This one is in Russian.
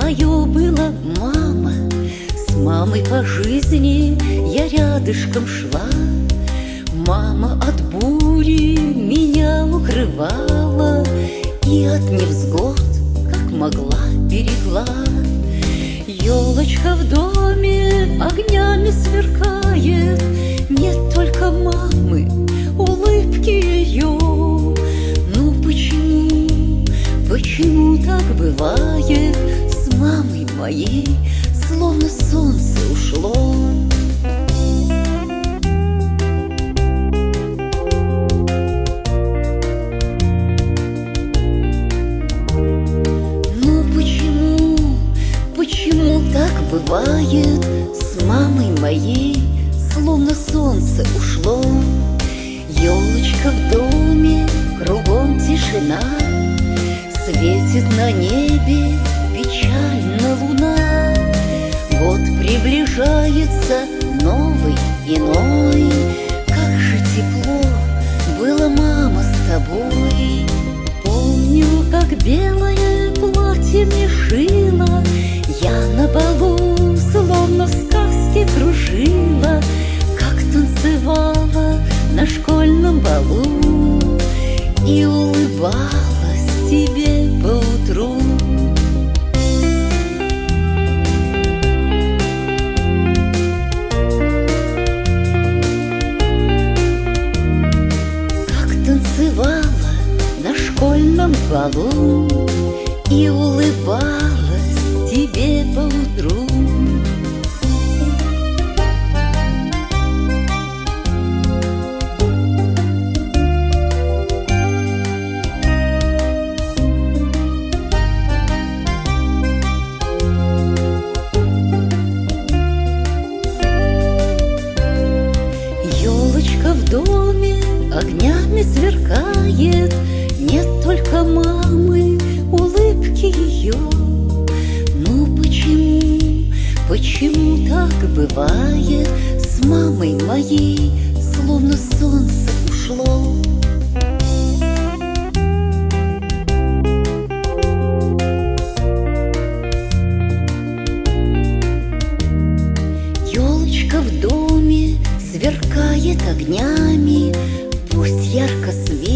мое было мама. С мамой по жизни я рядышком шла. Мама от бури меня укрывала и от невзгод, как могла, берегла. Елочка в доме огнями сверкает, нет только мамы, улыбки ее. Ну почему так бывает? С мамой моей словно солнце ушло. Почему так бывает? С мамой моей словно солнце ушло. Елочка в доме, кругом тишина, светит на небе печально луна. Год приближается новый, иной. Как же тепло было, мама, с тобой. Помню, как белое платье мне шила, я на балу словно в сказке кружила, как танцевала на школьном балу и улыбалась тебе поутру. Как танцевала на школьном балу и улыбалась тебе поутру. Елочка в доме огнями сверкает, нет только мамы, улыбки ее. Ну почему так бывает? С мамой моей словно солнце ушло. Елочка в доме сверкает огнями, пусть ярко светит.